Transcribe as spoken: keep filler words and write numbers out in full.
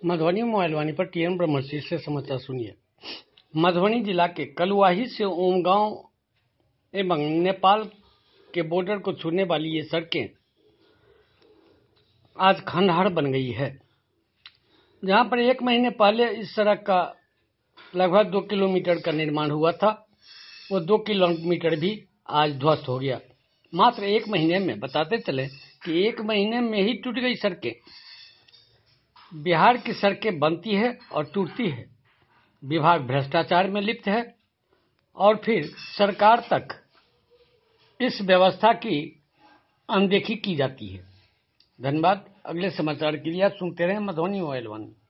Madhubani mobile वाणी पर TN ब्रह्मश्री से समाचार सुनिए। मधुबनी जिला के कलुआही से ओमगांव एवं नेपाल के बॉर्डर को छूने वाली ये सड़कें आज खंडहर बन गई है। जहां पर एक महीने पहले इस सड़क का लगभग दो किलोमीटर का निर्माण हुआ था, वो दो किलोमीटर भी आज ध्वस्त हो गया। मात्र एक महीने में, बताते चले कि एक महीने में ही टूट गई सड़कें। बिहार की सड़कें बनती है और टूटती है। विभाग भ्रष्टाचार में लिप्त है और फिर सरकार तक इस व्यवस्था की अनदेखी की जाती है। धन्यवाद। अगले समाचार के लिए आप सुनते रहें मधुबनी मोबाइल वन।